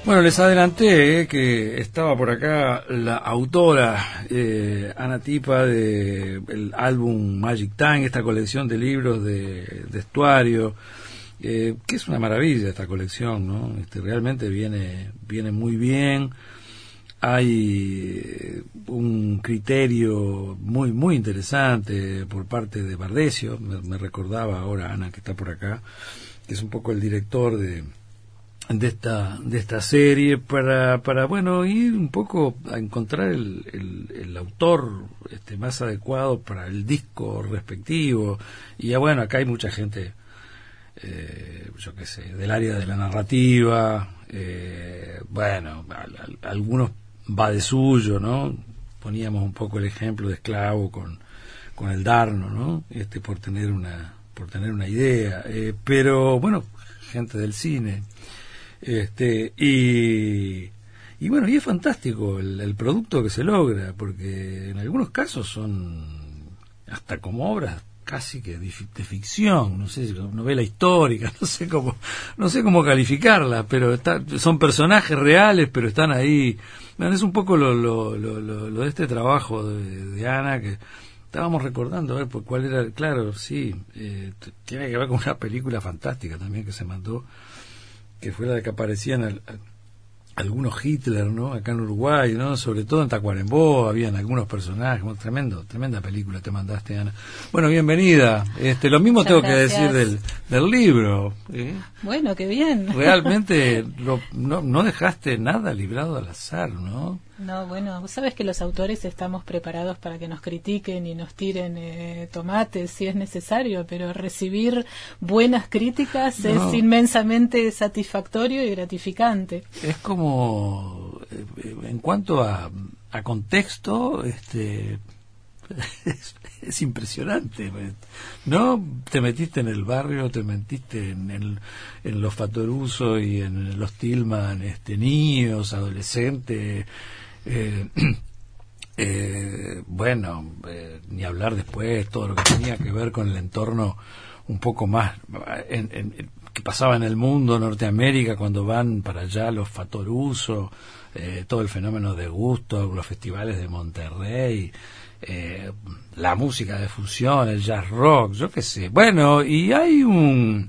Bueno, les adelanté que estaba por acá la autora Ana Tipa del álbum Magic Time, esta colección de libros de estuario, que es una maravilla esta colección, ¿no? Realmente viene muy bien. Hay un criterio muy interesante por parte de Bardesio, me recordaba ahora Ana, que está por acá, que es un poco el director de esta serie, para bueno, ir un poco a encontrar el autor más adecuado para el disco respectivo. Y ya bueno, acá hay mucha gente, yo qué sé, del área de la narrativa, bueno, algunos va de suyo, ¿no? Poníamos un poco el ejemplo de Esclavo con el Darno, ¿no? Por tener una idea, pero bueno, gente del cine, y bueno, y es fantástico el producto que se logra, porque en algunos casos son hasta como obras casi que de ficción, no sé, novela histórica, no sé cómo calificarla, pero son personajes reales, pero están ahí. Bueno, es un poco lo de este trabajo de Ana, que estábamos recordando, a ver, pues cuál era, claro, sí, tiene que ver con una película fantástica también que se mandó, que fue la de que aparecían algunos Hitler, ¿no? Acá en Uruguay, ¿no? Sobre todo en Tacuarembó habían algunos personajes. Bueno, tremenda película te mandaste, Ana. Bueno, bienvenida. Lo mismo Muchas tengo gracias. que decir del libro. Bueno, qué bien. Realmente no dejaste nada librado al azar, ¿no? No, bueno, vos sabés que los autores estamos preparados para que nos critiquen y nos tiren tomates si es necesario, pero recibir buenas críticas es inmensamente satisfactorio y gratificante. Es como, en cuanto a contexto, es impresionante, ¿no? Te metiste en el barrio, te metiste en los Fattoruso y en los Tillman, niños, adolescentes, bueno, ni hablar después todo lo que tenía que ver con el entorno un poco más que pasaba en el mundo, Norteamérica, cuando van para allá los Fattoruso, todo el fenómeno de gusto, los festivales de Monterrey, la música de fusión, el jazz rock, yo qué sé. Bueno, y hay un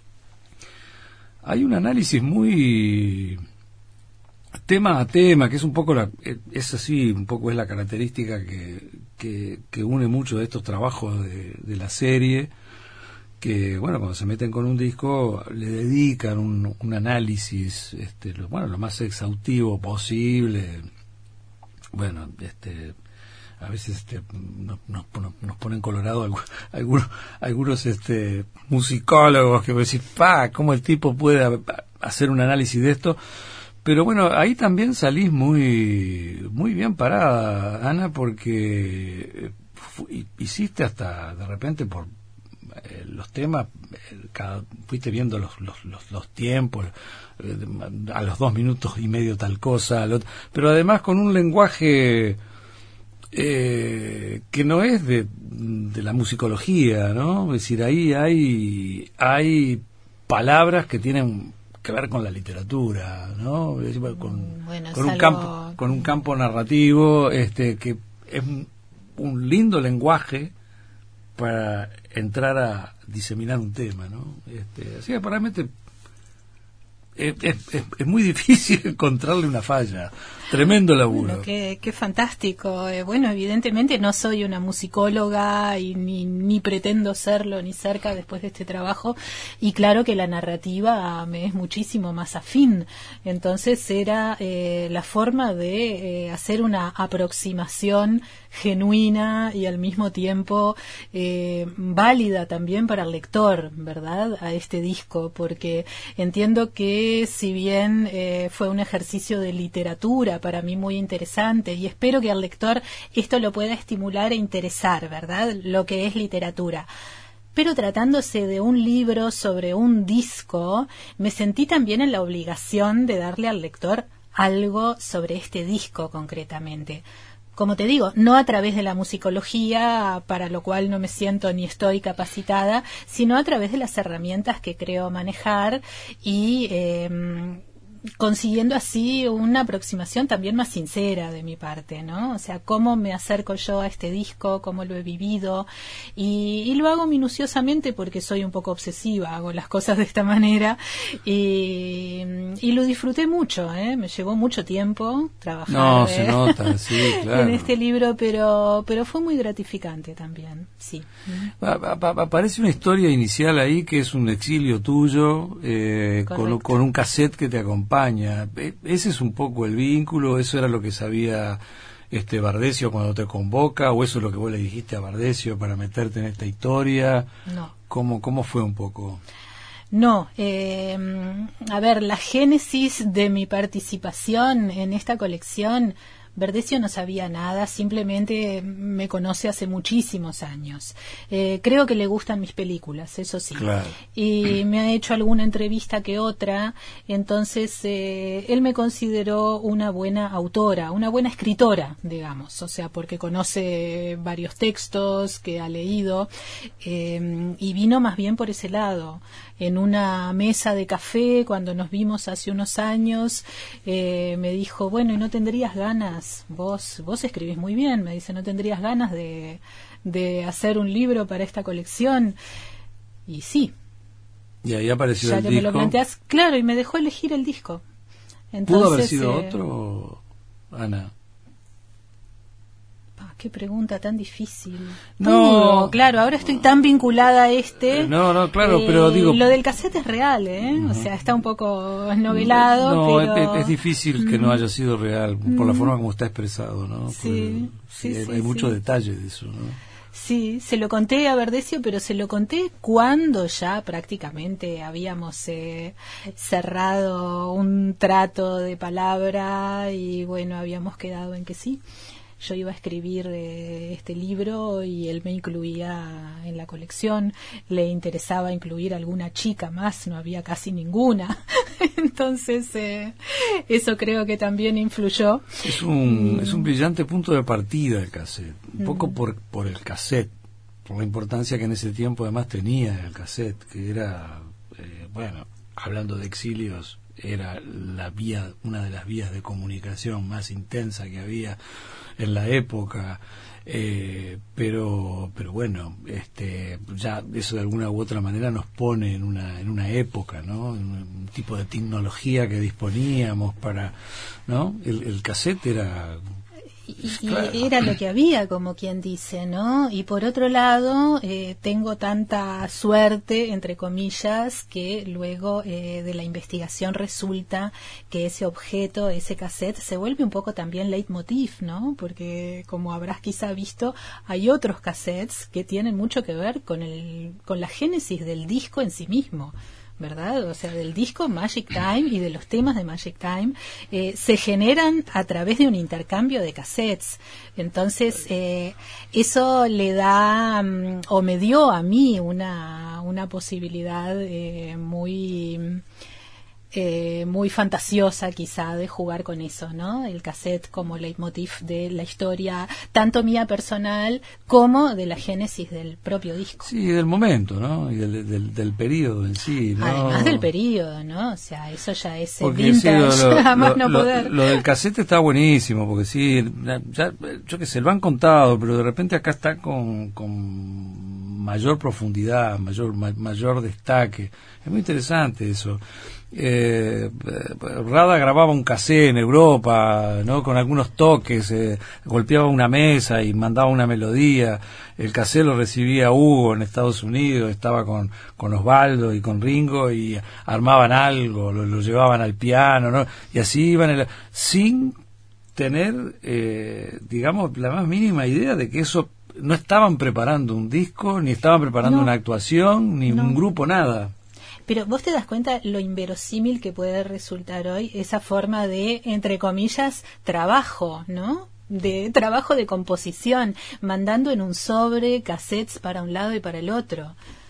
análisis muy tema a tema, que es un poco es así, un poco es la característica que une mucho de estos trabajos de la serie, que bueno, cuando se meten con un disco le dedican un análisis lo más exhaustivo posible. Bueno, a veces nos ponen colorado algunos musicólogos que me dicen, ¿cómo el tipo puede hacer un análisis de esto? Pero bueno, ahí también salís muy bien parada, Ana, porque hiciste hasta de repente por los temas, fuiste viendo los tiempos, a los 2 minutos y medio tal cosa, pero además con un lenguaje que no es de la musicología, ¿no? Es decir, ahí hay palabras que tienen que ver con la literatura, ¿no? Con un campo narrativo, que es un lindo lenguaje para entrar a diseminar un tema, ¿no? Así que realmente es muy difícil encontrarle una falla. Tremendo laburo. Bueno, qué fantástico. Bueno, evidentemente no soy una musicóloga y ni pretendo serlo ni cerca después de este trabajo, y claro que la narrativa me es muchísimo más afín. Entonces era la forma de hacer una aproximación genuina y al mismo tiempo válida también para el lector, ¿verdad?, a este disco, porque entiendo que si bien fue un ejercicio de literatura para mí muy interesante, y espero que al lector esto lo pueda estimular e interesar, ¿verdad?, lo que es literatura. Pero tratándose de un libro sobre un disco, me sentí también en la obligación de darle al lector algo sobre este disco concretamente. Como te digo, no a través de la musicología, para lo cual no me siento ni estoy capacitada, sino a través de las herramientas que creo manejar y consiguiendo así una aproximación también más sincera de mi parte, ¿no? O sea, cómo me acerco yo a este disco, cómo lo he vivido, y lo hago minuciosamente porque soy un poco obsesiva, hago las cosas de esta manera, y lo disfruté mucho, me llevó mucho tiempo trabajar se nota, sí, claro. en este libro, pero fue muy gratificante también, sí. Aparece una historia inicial ahí que es un exilio tuyo, con un cassette que te acompaña. Ese es un poco el vínculo, eso era lo que sabía Bardesio cuando te convoca, o eso es lo que vos le dijiste a Bardesio para meterte en esta historia. No. ¿Cómo fue un poco? No, a ver, la génesis de mi participación en esta colección, Bardesio no sabía nada, simplemente me conoce hace muchísimos años. Creo que le gustan mis películas, eso sí. Claro. Y me ha hecho alguna entrevista que otra, entonces él me consideró una buena autora, una buena escritora, digamos, o sea, porque conoce varios textos que ha leído, y vino más bien por ese lado. En una mesa de café, cuando nos vimos hace unos años, me dijo, bueno, ¿y no tendrías ganas? Vos escribís muy bien, me dice, ¿no tendrías ganas de hacer un libro para esta colección? Y sí. Y ahí apareció ya el que disco. Me lo planteás, claro, y me dejó elegir el disco. Entonces, ¿pudo haber sido otro, Ana? Qué pregunta tan difícil. No, claro, ahora estoy tan vinculada a No, claro, pero digo... Lo del cassette es real, O sea, está un poco novelado, no, pero... es difícil que no haya sido real, por la forma como está expresado, ¿no? Sí, hay mucho detalle de eso, ¿no? Sí, se lo conté a Bardesio, pero se lo conté cuando ya prácticamente habíamos cerrado un trato de palabra y bueno, habíamos quedado en que sí. Yo iba a escribir este libro y él me incluía en la colección. Le interesaba incluir alguna chica más, no había casi ninguna. Entonces, eso creo que también influyó. Es un brillante punto de partida el cassette. Un poco por el cassette, por la importancia que en ese tiempo además tenía el cassette, que era, hablando de exilios, era una de las vías de comunicación más intensa que había en la época, pero bueno, ya eso de alguna u otra manera nos pone en una época, ¿no? En un tipo de tecnología que disponíamos para, ¿no? El cassette era... Claro. Y era lo que había, como quien dice, ¿no? Y por otro lado, tengo tanta suerte, entre comillas, que luego de la investigación resulta que ese objeto, ese cassette, se vuelve un poco también leitmotiv, ¿no? Porque, como habrás quizá visto, hay otros cassettes que tienen mucho que ver con la génesis del disco en sí mismo, ¿verdad? O sea, del disco Magic Time y de los temas de Magic Time se generan a través de un intercambio de cassettes. Entonces, eso le da, o me dio a mí una posibilidad muy fantasiosa quizá de jugar con eso, ¿no? El cassette como leitmotiv de la historia, tanto mía personal como de la génesis del propio disco. Sí, del momento, ¿no? Y del periodo en sí, ¿no? Además del periodo, ¿no? O sea, eso ya es porque vintage, sí, poder. Lo del cassette está buenísimo, porque sí, ya, yo qué sé, lo han contado, pero de repente acá está con mayor profundidad, mayor destaque. Es muy interesante eso. Rada grababa un cassette en Europa, ¿no? Con algunos toques, golpeaba una mesa y mandaba una melodía. El cassette lo recibía Hugo en Estados Unidos, estaba con Osvaldo y con Ringo y armaban algo, lo llevaban al piano, ¿no? Y así iban sin tener, digamos, la más mínima idea de que eso, no estaban preparando un disco, ni estaban preparando una actuación, ni un grupo, nada. Pero vos te das cuenta lo inverosímil que puede resultar hoy esa forma de, entre comillas, trabajo, ¿no? De trabajo de composición, mandando en un sobre cassettes para un lado y para el otro.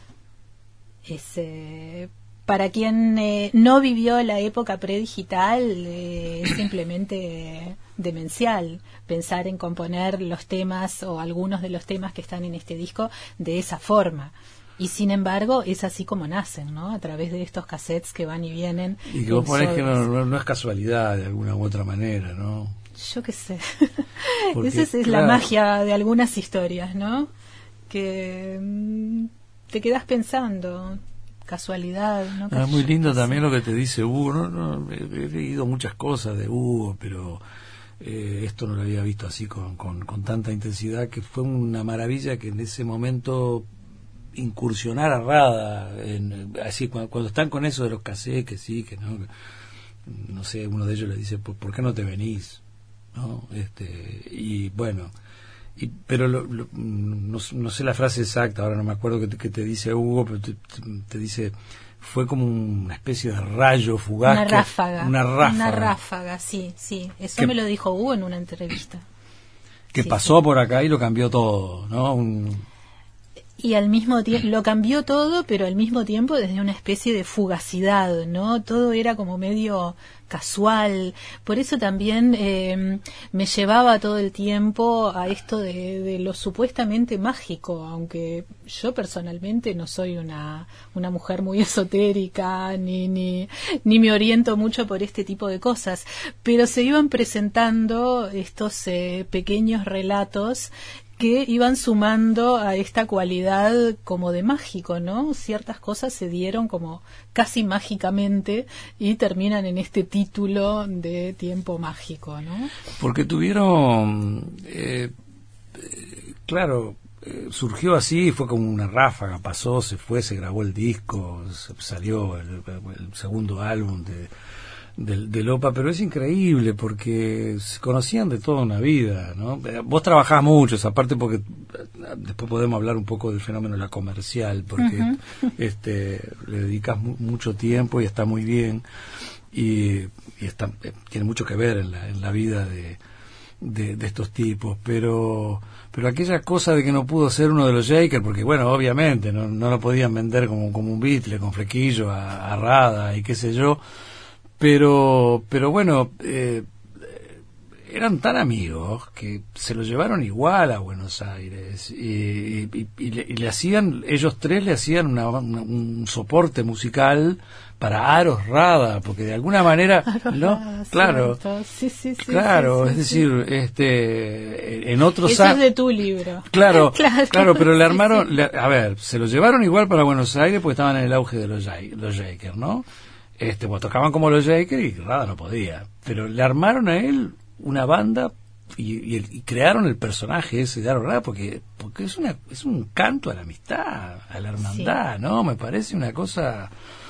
Para quien no vivió la época predigital, es simplemente demencial pensar en componer los temas o algunos de los temas que están en este disco de esa forma. Y sin embargo, es así como nacen, ¿no? A través de estos cassettes que van y vienen. Y que vos ponés que no es casualidad de alguna u otra manera, ¿no? Yo qué sé. Porque, Esa es la magia de algunas historias, ¿no? Que te quedas pensando, casualidad, ¿no? Es muy lindo también lo que te dice Hugo. He leído muchas cosas de Hugo, pero esto no lo había visto así con tanta intensidad, que fue una maravilla que en ese momento incursionara Rada, así cuando están con eso de los cassettes, que sí, que no sé, uno de ellos le dice, ¿por qué no te venís? ¿No? Y bueno, pero no sé la frase exacta, ahora no me acuerdo que te dice Hugo, pero te dice, fue como una especie de rayo fugaz. Una ráfaga, sí, eso me lo dijo Hugo en una entrevista. Que pasó por acá y lo cambió todo, ¿no? Y al mismo tiempo lo cambió todo, pero al mismo tiempo desde una especie de fugacidad, ¿no? Todo era como medio casual. Por eso también me llevaba todo el tiempo a esto de lo supuestamente mágico, aunque yo personalmente no soy una mujer muy esotérica, ni me oriento mucho por este tipo de cosas, pero se iban presentando estos pequeños relatos que iban sumando a esta cualidad como de mágico, ¿no? Ciertas cosas se dieron como casi mágicamente y terminan en este título de Tiempo Mágico, ¿no? Porque tuvieron, claro, surgió así, fue como una ráfaga, pasó, se fue, se grabó el disco, salió el segundo álbum de Lopa, pero es increíble porque se conocían de toda una vida, ¿no? Vos trabajás mucho esa parte, porque después podemos hablar un poco del fenómeno de la comercial, porque le dedicas mucho tiempo y está muy bien, y tiene mucho que ver en la vida de estos tipos, pero aquella cosa de que no pudo ser uno de los Shakers, porque bueno, obviamente no lo podían vender como un Beatle con flequillo a Rada y qué sé yo. Pero bueno, eran tan amigos que se lo llevaron igual a Buenos Aires y le hacían, ellos tres le hacían un soporte musical para Aros Rada, porque de alguna manera, ¿no? Claro, sí, claro, es decir, en otros eso es de tu libro. Claro, pero le armaron, a ver, se lo llevaron igual para Buenos Aires porque estaban en el auge de los Shakers, ¿no? Pues tocaban como los Shakers y Rada no podía, pero le armaron a él una banda y crearon el personaje ese de Aro Rada porque es un canto a la amistad, a la hermandad, ¿no? Me parece una cosa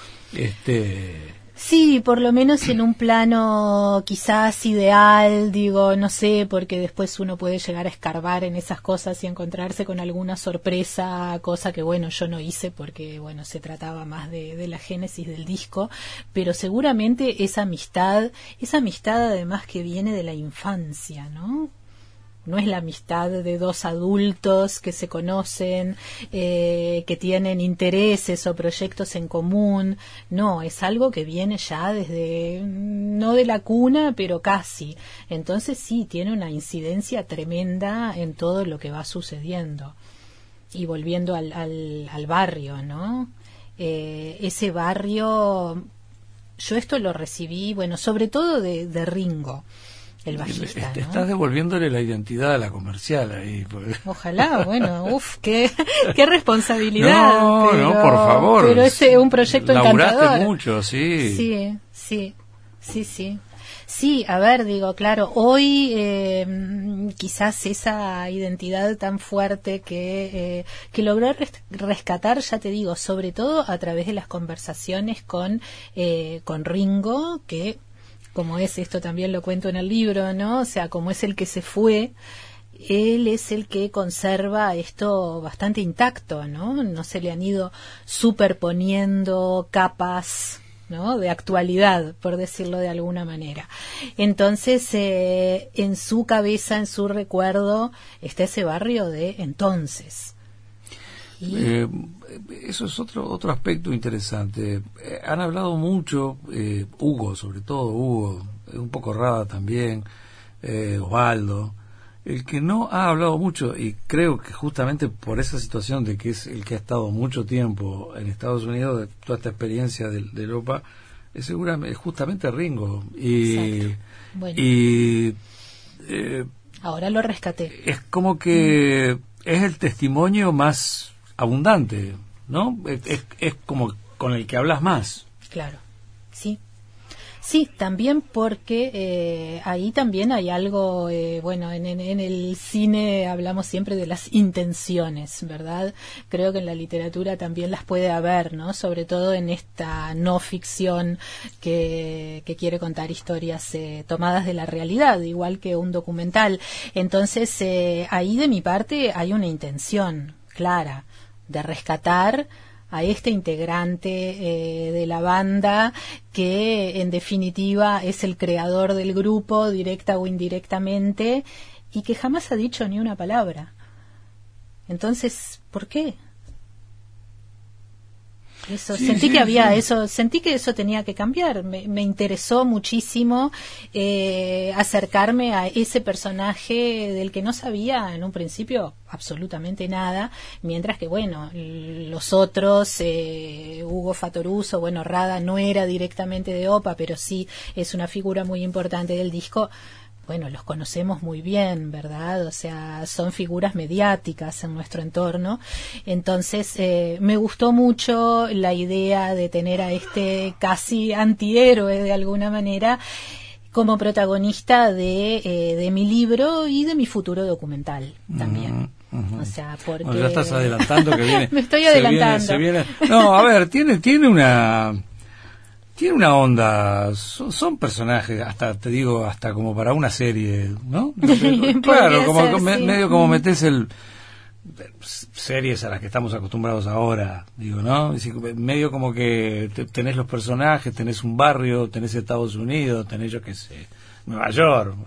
Sí, por lo menos en un plano quizás ideal, digo, no sé, porque después uno puede llegar a escarbar en esas cosas y encontrarse con alguna sorpresa, cosa que bueno, yo no hice porque bueno, se trataba más de la génesis del disco, pero seguramente esa amistad además que viene de la infancia, ¿no? No es la amistad de dos adultos que se conocen, que tienen intereses o proyectos en común. No, es algo que viene ya desde, no de la cuna, pero casi. Entonces sí, tiene una incidencia tremenda en todo lo que va sucediendo. Y volviendo al barrio, ¿no? Ese barrio, yo esto lo recibí, bueno, sobre todo de Ringo. El bajista, ¿no? Estás devolviéndole la identidad a la comercial ahí. Ojalá, bueno, qué responsabilidad. No, por favor. Pero es un proyecto encantador. Laburaste mucho, sí. Sí. Sí, a ver, digo, claro, hoy quizás esa identidad tan fuerte que logré rescatar, ya te digo, sobre todo a través de las conversaciones con Ringo, que como es, esto también lo cuento en el libro, ¿no? O sea, como es el que se fue, él es el que conserva esto bastante intacto, ¿no? No se le han ido superponiendo capas, ¿no? De actualidad, por decirlo de alguna manera. Entonces, en su cabeza, en su recuerdo, está ese barrio de entonces. Eso es otro aspecto interesante. Han hablado mucho, Hugo, sobre todo Hugo, un poco Rada también, Osvaldo, El que no ha hablado mucho, y creo que justamente por esa situación de que es el que ha estado mucho tiempo en Estados Unidos, de toda esta experiencia de Europa, es seguramente justamente Ringo. Bueno. Ahora lo rescaté. Es como que es el testimonio más abundante, ¿no? Es como con el que hablas más. Claro, sí. Sí, también porque ahí también hay algo, bueno, en el cine hablamos siempre de las intenciones, ¿verdad? Creo que en la literatura también las puede haber, ¿no? Sobre todo en esta no ficción que quiere contar historias tomadas de la realidad, igual que un documental. Entonces, ahí de mi parte hay una intención clara de rescatar a este integrante de la banda que en definitiva es el creador del grupo, directa o indirectamente, y que jamás ha dicho ni una palabra. Entonces, ¿por qué? Sentí que eso tenía que cambiar. Me interesó muchísimo acercarme a ese personaje del que no sabía en un principio absolutamente nada, mientras que bueno, los otros, Hugo Fattoruso, bueno, Rada no era directamente de OPA, pero sí es una figura muy importante del disco. Bueno, los conocemos muy bien, ¿verdad? O sea, son figuras mediáticas en nuestro entorno. Entonces, me gustó mucho la idea de tener a este casi antihéroe, de alguna manera, como protagonista de mi libro y de mi futuro documental también. O sea, porque... Bueno, ya estás adelantando que viene. Me estoy adelantando. No, a ver, tiene una onda, son personajes, hasta te digo, hasta como para una serie, ¿no? Claro, como medio como metes series a las que estamos acostumbrados ahora, digo, ¿no? Medio como que tenés los personajes, tenés un barrio, tenés Estados Unidos, tenés, yo qué sé, Nueva York,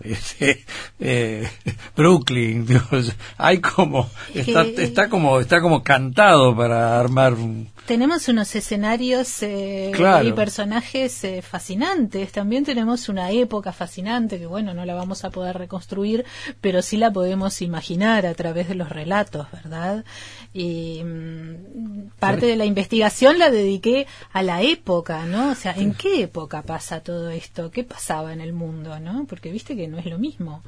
Brooklyn, digo, hay como está como cantado para armar tenemos unos escenarios claro. y personajes fascinantes. También tenemos una época fascinante que, bueno, no la vamos a poder reconstruir, pero sí la podemos imaginar a través de los relatos, ¿verdad? Y parte de la investigación la dediqué a la época, ¿no? O sea, ¿en qué época pasa todo esto? ¿Qué pasaba en el mundo, no? Porque viste que no es lo mismo.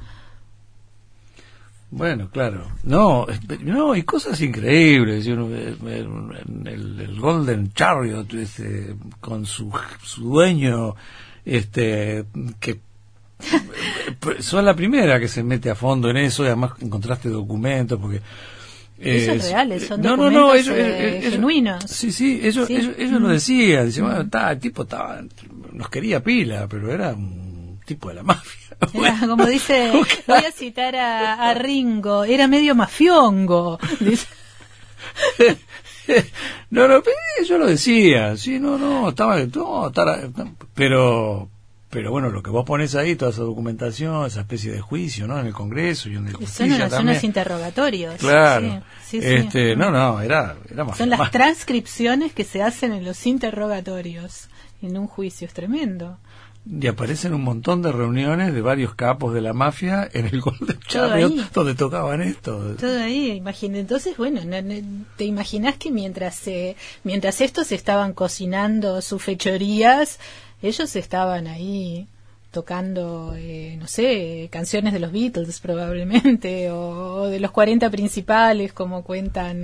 Bueno, claro. No, hay cosas increíbles. El Golden Chariot, con su dueño, que son la primera que se mete a fondo en eso, y además encontraste documentos, porque... Eso es real, son documentos genuinos. Sí, ellos lo decían. Dicen, bueno, el tipo nos quería pila, pero era un tipo de la mafia. Era, como dice, voy a citar a Ringo, era medio mafiongo. Dice. No, yo lo decía, sí, pero bueno, lo que vos pones ahí, toda esa documentación, esa especie de juicio, ¿no? En el Congreso y en el justicia son unos interrogatorios. Claro. Sí. Era más. Son las transcripciones que se hacen en los interrogatorios en un juicio, es tremendo. Y aparecen un montón de reuniones de varios capos de la mafia en el Golden Chariot donde tocaban esto. Todo ahí, imagínate. Entonces, bueno, te imaginas que mientras estos estaban cocinando sus fechorías, ellos estaban ahí tocando, no sé, canciones de los Beatles probablemente, o de los 40 principales, como cuentan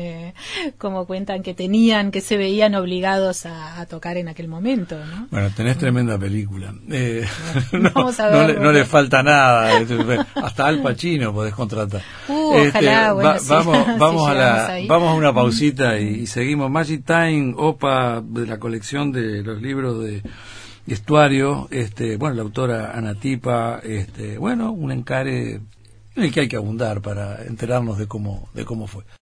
que se veían obligados a tocar en aquel momento, ¿no? Bueno, tenés tremenda película. Vamos a ver, no le falta nada. Hasta Al Pacino podés contratar. Ojalá, vamos a una pausita y seguimos. Magic Time, OPA, de la colección de los libros de Estuario, la autora Ana Tipa, un encare en el que hay que abundar para enterarnos de cómo fue.